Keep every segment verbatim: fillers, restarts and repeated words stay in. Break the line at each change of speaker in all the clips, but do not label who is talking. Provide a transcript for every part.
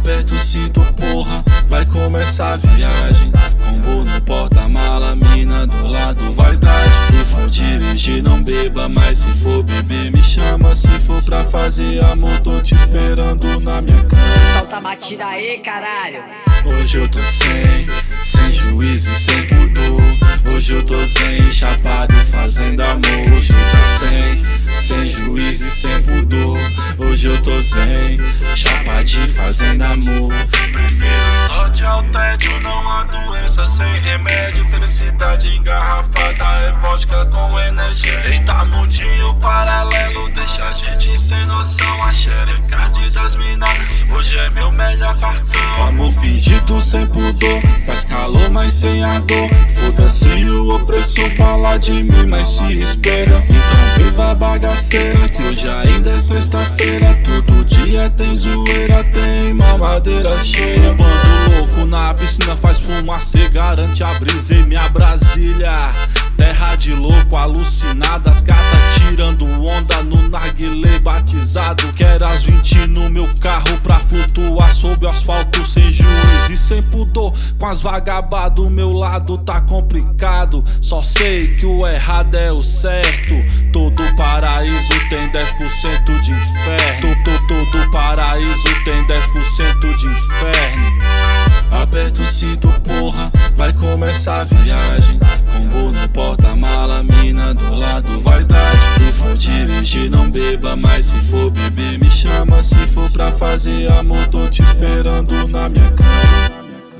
Aperta o cinto, porra, vai começar a viagem. Combo no porta-mala, mina do lado vai dar. Se for dirigir não beba, mas se for beber me chama. Se for pra fazer amor, tô te esperando na minha cama.
Solta a batida aí, caralho.
Hoje eu tô sem, sem juízo e sem pudor. Hoje eu tô zen, chapado e fazendo amor. Hoje eu tô sem, sem juízo e sem pudor. Hoje eu tô zen, chapadinho fazendo amor. Prefiro norte ao tédio, não há doença sem remédio. Felicidade engarrafada é vodka com energia. Eita mundinho paralelo, deixa a gente sem noção. A xerecard das minas, hoje é meu melhor cartão. Amor fingido sem pudor, faz calor mas sem a dor. Foda-se o opressor falar de mim, mas se espera. Então viva a bagaceira, que hoje ainda é sexta-feira. Todo dia tem zoeira, tem mamadeira cheia. Um bando louco na piscina faz fumaça, garante a brisa em minha Brasília. Terra de louco, alucinadas, gatas tirando onda no narguilé batizado. Quero as vinte no meu carro pra flutuar sobre o asfalto sem juízo e sem pudor. Com as vagabas do meu lado tá complicado. Só sei que o errado é o certo. Todo paraíso tem dez por cento de inferno. Todo, todo paraíso tem dez por cento de inferno. Aperta o cinto, porra, vai começar a viagem. Combo no porta-mala, mina do lado vai dar. Se for dirigir não beba, mas se for beber me chama. Se for pra fazer amor, tô te esperando na minha cama.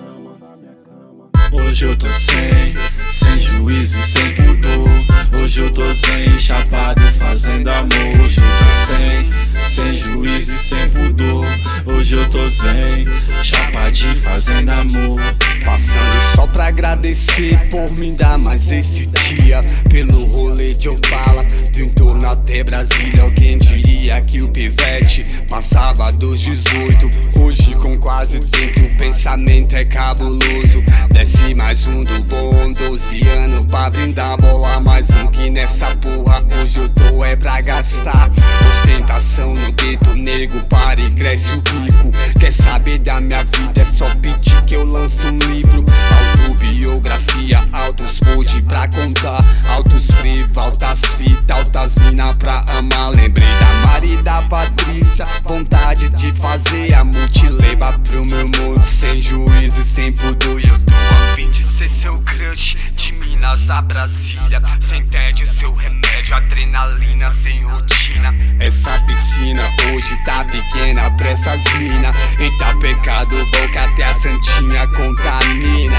Hoje eu tô sem, sem juízo e sem pudor. Hoje eu tô zen, chapado e fazendo amor. Hoje eu tô sem, sem juízo e sem pudor. Hoje eu tô zen, chapadinho fazendo amor.
Passando só pra agradecer por me dar mais esse dia. Pelo rolê de Opala, do entorno até Brasília. Alguém diria que o pivete passava dos dezoito. Hoje com quase tempo o pensamento é cabuloso. Desce mais um do bom, doze anos pra brindar. Bola mais um que nessa porra hoje eu tô é pra gastar. Ostentação no dedo, nego para e cresce o bico. Quer saber da minha vida, é só pedir que eu lanço um livro. Autobiografia, altos pod pra contar. Altos frevo, altas fitas, altas mina pra amar. Lembrei da Mari e da Patrícia, vontade de fazer a multileba pro meu mundo. Sem juízo e sem pudor, eu tô a fim de ser seu crush. De Minas a Brasília, sem tédio, seu remédio, adrenalina sem rotina. Essa piscina hoje tá pequena pra essas mina. Eita pecado, boca até a santinha contamina.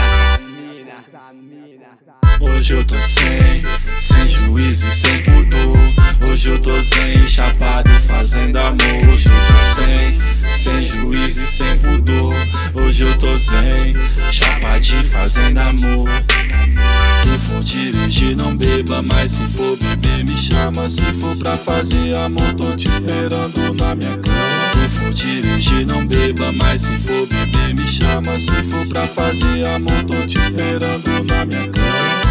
Hoje eu tô sem, sem juízo e sem pudor. Hoje eu tô zen, chapado e fazendo amor. Hoje eu tô sem, sem juízo e sem pudor. Hoje eu tô zen, chapadinho fazendo amor. Se for dirigir não beba, mas se for beber me chama. Se for pra fazer amor, tô te esperando na minha cama. Se for dirigir não beba, mas se for beber me chama. Se for pra fazer amor, tô te esperando na minha cama.